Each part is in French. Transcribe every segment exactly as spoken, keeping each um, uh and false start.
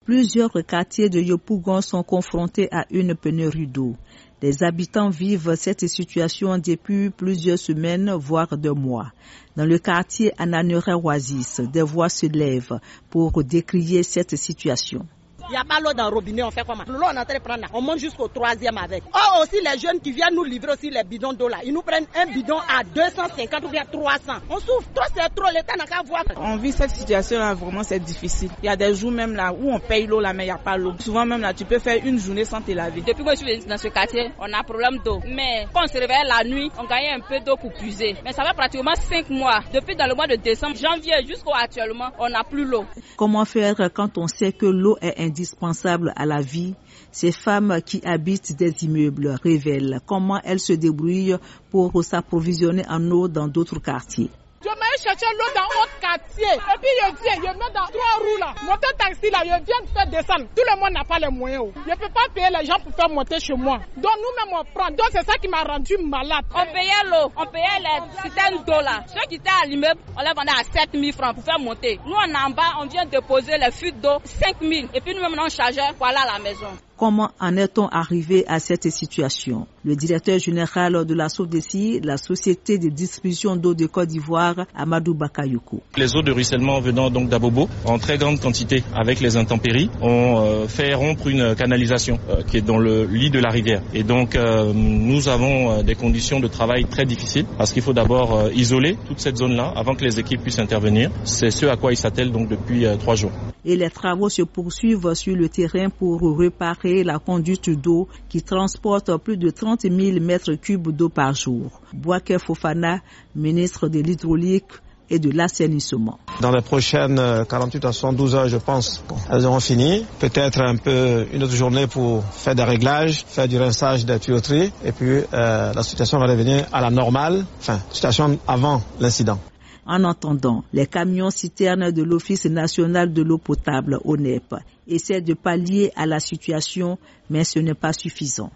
Plusieurs quartiers de Yopougon sont confrontés à une pénurie d'eau. Les habitants vivent cette situation depuis plusieurs semaines, voire deux mois. Dans le quartier Ananere-Oasis, des voix se lèvent pour décrier cette situation. Il n'y a pas l'eau dans le robinet, on fait comment? L'eau, on est en train de prendre là. On monte jusqu'au troisième avec. Or aussi, les jeunes qui viennent nous livrer aussi les bidons d'eau là, ils nous prennent un bidon à deux cent cinquante ou bien trois cents. On souffre trop, c'est trop, l'État n'a qu'à voir. On vit cette situation là, vraiment c'est difficile. Il y a des jours même là où on paye l'eau là, mais il n'y a pas l'eau. Souvent même là, tu peux faire une journée sans te laver. Depuis que je suis venue dans ce quartier, on a problème d'eau. Mais quand on se réveille la nuit, on gagne un peu d'eau pour puiser. Mais ça fait pratiquement cinq mois. Depuis dans le mois de décembre, janvier jusqu'à actuellement, on n'a plus l'eau. Comment faire quand on sait que l'eau est indispensable à la vie? Ces femmes qui habitent des immeubles révèlent comment elles se débrouillent pour s'approvisionner en eau dans d'autres quartiers. Je vais chercher l'eau dans notre quartier. Et puis je viens, je mets dans trois roues là. Moteur taxi là, je viens de faire descendre. Tout le monde n'a pas les moyens. Je ne peux pas payer les gens pour faire monter chez moi. Donc nous-mêmes on prend. Donc c'est ça qui m'a rendu malade. On payait l'eau, on payait les systèmes d'eau là. Ceux qui étaient à l'immeuble, on les vendait à sept mille francs pour faire monter. Nous on est en bas, on vient déposer les fuites d'eau cinq mille. Et puis nous-mêmes on chargeait, voilà à la maison. Comment en est-on arrivé à cette situation? Le directeur général de la SODECI, la Société de distribution d'eau de Côte d'Ivoire, Amadou Bakayoko. Les eaux de ruissellement venant donc d'Abobo en très grande quantité avec les intempéries ont euh, fait rompre une canalisation euh, qui est dans le lit de la rivière. Et donc euh, nous avons euh, des conditions de travail très difficiles parce qu'il faut d'abord euh, isoler toute cette zone-là avant que les équipes puissent intervenir. C'est ce à quoi ils s'attellent donc depuis euh, trois jours. Et les travaux se poursuivent sur le terrain pour réparer la conduite d'eau qui transporte plus de trente mille mètres cubes d'eau par jour. Bouaké Fofana, ministre de l'Hydraulique et de l'assainissement. Dans les prochaines quarante-huit à soixante-douze heures, je pense, elles auront fini. Peut-être un peu une autre journée pour faire des réglages, faire du rinçage des tuyauteries et puis euh, la situation va revenir à la normale, enfin, situation avant l'incident. En attendant, les camions citernes de l'Office national de l'eau potable, O N E P, essaient de pallier à la situation, mais ce n'est pas suffisant.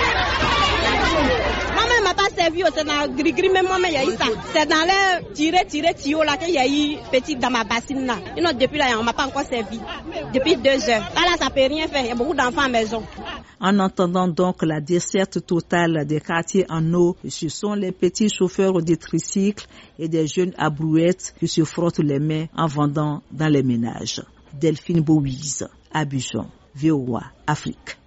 Maman m'a pas servi, c'est dans gris gris, même moi, mais il y a eu ça. C'est dans les tirer, tirer, tuyaux là qu'il y a eu petit dans ma bassine là. Et non, depuis là, on m'a pas encore servi. Depuis deux heures. Là, là, ça peut rien faire. Il y a beaucoup d'enfants à la maison. En attendant donc la desserte totale des quartiers en eau, ce sont les petits chauffeurs de tricycles et des jeunes à brouettes qui se frottent les mains en vendant dans les ménages. Delphine Bouise, Abidjan, V O A, Afrique.